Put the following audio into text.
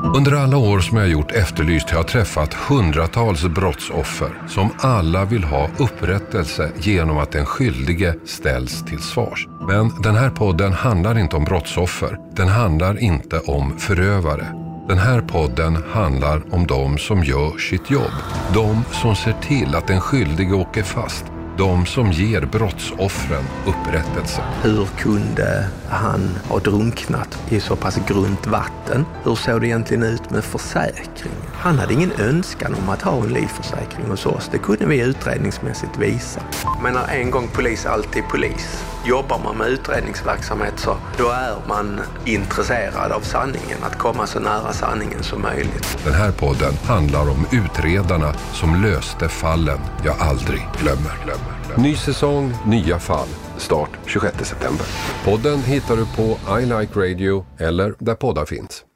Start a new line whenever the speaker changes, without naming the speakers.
Under alla år som jag har gjort Efterlyst har jag träffat hundratals brottsoffer som alla vill ha upprättelse genom att den skyldige ställs till svars. Men den här podden handlar inte om brottsoffer. Den handlar inte om förövare. Den här podden handlar om de som gör sitt jobb. De som ser till att den skyldige åker fast. De som ger brottsoffren upprättelse.
Hur kunde han ha drunknat i så pass grunt vatten? Hur såg det egentligen ut med försäkringen? Han hade ingen önskan om att ha en livförsäkring hos oss. Det kunde vi utredningsmässigt visa. Men när en gång polis, alltid polis. Jobbar man med utredningsverksamhet så då är man intresserad av sanningen. Att komma så nära sanningen som möjligt.
Den här podden handlar om utredarna som löste fallen jag aldrig glömmer. Ny säsong, nya fall. Start 26 september. Podden hittar du på I Like Radio eller där poddar finns.